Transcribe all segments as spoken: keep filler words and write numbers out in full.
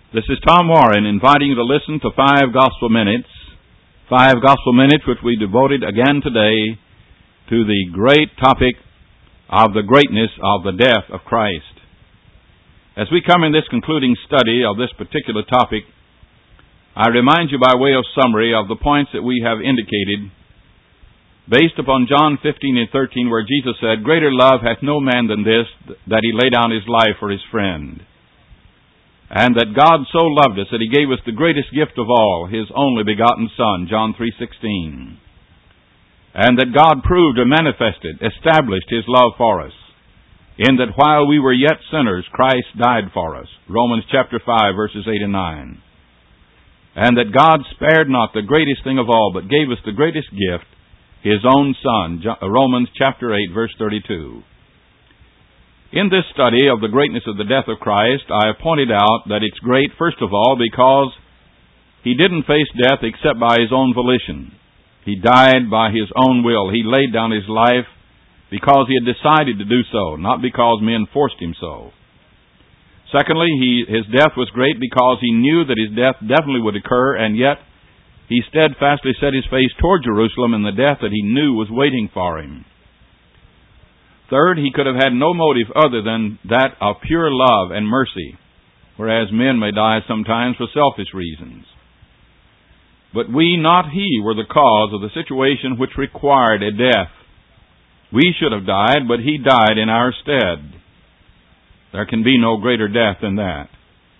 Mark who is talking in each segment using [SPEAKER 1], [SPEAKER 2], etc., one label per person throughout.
[SPEAKER 1] This is Tom Warren inviting you to listen to five Gospel Minutes, five Gospel Minutes which we devoted again today to the great topic of the greatness of the death of Christ. As we come in this concluding study of this particular topic, I remind you by way of summary of the points that we have indicated based upon John fifteen and thirteen, where Jesus said, "Greater love hath no man than this, that he lay down his life for his friend." And that God so loved us that He gave us the greatest gift of all, His only begotten Son, John three sixteen. And that God proved and manifested, established His love for us, in that while we were yet sinners, Christ died for us, Romans chapter five, verses eight and nine. And that God spared not the greatest thing of all, but gave us the greatest gift, His own Son, Romans chapter eight, verse thirty-two. In this study of the greatness of the death of Christ, I have pointed out that it's great, first of all, because He didn't face death except by His own volition. He died by His own will. He laid down His life because He had decided to do so, not because men forced Him so. Secondly, he, His death was great because He knew that His death definitely would occur, and yet He steadfastly set His face toward Jerusalem in the death that He knew was waiting for Him. Third, He could have had no motive other than that of pure love and mercy, whereas men may die sometimes for selfish reasons. But we, not He, were the cause of the situation which required a death. We should have died, but He died in our stead. There can be no greater death than that.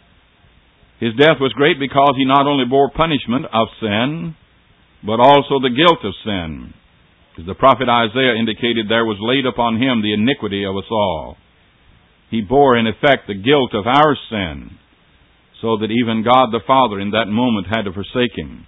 [SPEAKER 1] His death was great because He not only bore punishment of sin, but also the guilt of sin. As the prophet Isaiah indicated, there was laid upon Him the iniquity of us all. He bore, in effect, the guilt of our sin, so that even God the Father in that moment had to forsake Him.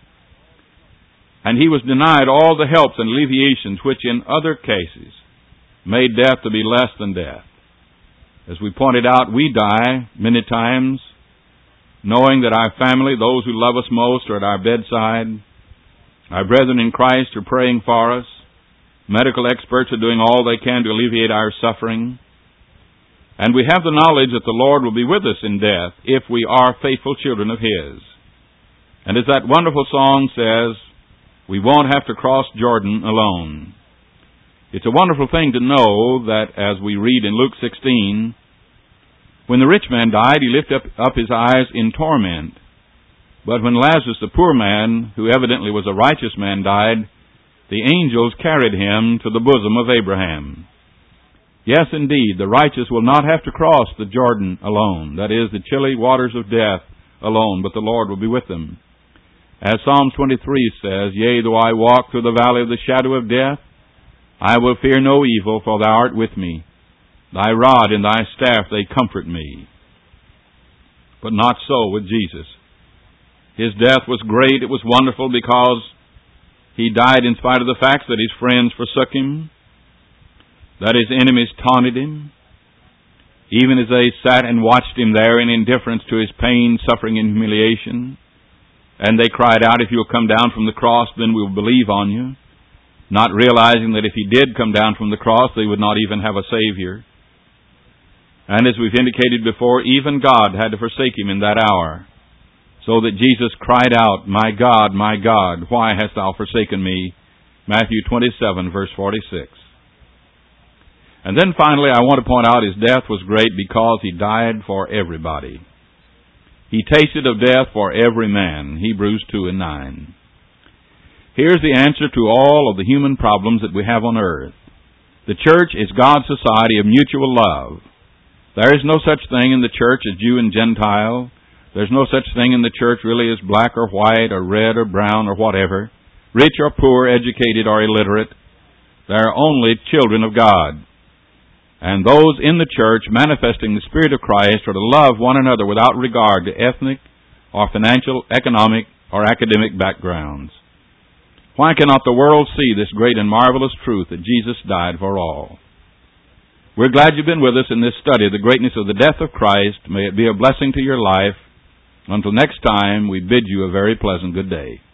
[SPEAKER 1] And He was denied all the helps and alleviations which in other cases made death to be less than death. As we pointed out, we die many times knowing that our family, those who love us most, are at our bedside. Our brethren in Christ are praying for us. Medical experts are doing all they can to alleviate our suffering. And we have the knowledge that the Lord will be with us in death if we are faithful children of His. And as that wonderful song says, we won't have to cross Jordan alone. It's a wonderful thing to know that, as we read in Luke sixteen, when the rich man died, he lifted up, up his eyes in torment. But when Lazarus, the poor man, who evidently was a righteous man, died, the angels carried him to the bosom of Abraham. Yes, indeed, the righteous will not have to cross the Jordan alone, that is, the chilly waters of death alone, but the Lord will be with them. As Psalm twenty-three says, "Yea, though I walk through the valley of the shadow of death, I will fear no evil, for Thou art with me. Thy rod and Thy staff, they comfort me." But not so with Jesus. His death was great, it was wonderful, because He died in spite of the fact that His friends forsook Him, that His enemies taunted Him, even as they sat and watched Him there in indifference to His pain, suffering, and humiliation. And they cried out, "If you'll come down from the cross, then we'll believe on you," not realizing that if He did come down from the cross, they would not even have a Savior. And as we've indicated before, even God had to forsake Him in that hour, so that Jesus cried out, "My God, my God, why hast Thou forsaken me?" Matthew twenty-seven, verse forty-six. And then finally, I want to point out His death was great because He died for everybody. He tasted of death for every man, Hebrews two and nine. Here's the answer to all of the human problems that we have on earth. The church is God's society of mutual love. There is no such thing in the church as Jew and Gentile. There's no such thing in the church really as black or white or red or brown or whatever, rich or poor, educated or illiterate. There are only children of God. And those in the church manifesting the Spirit of Christ are to love one another without regard to ethnic or financial, economic, or academic backgrounds. Why cannot the world see this great and marvelous truth that Jesus died for all? We're glad you've been with us in this study of the greatness of the death of Christ. May it be a blessing to your life. Until next time, we bid you a very pleasant good day.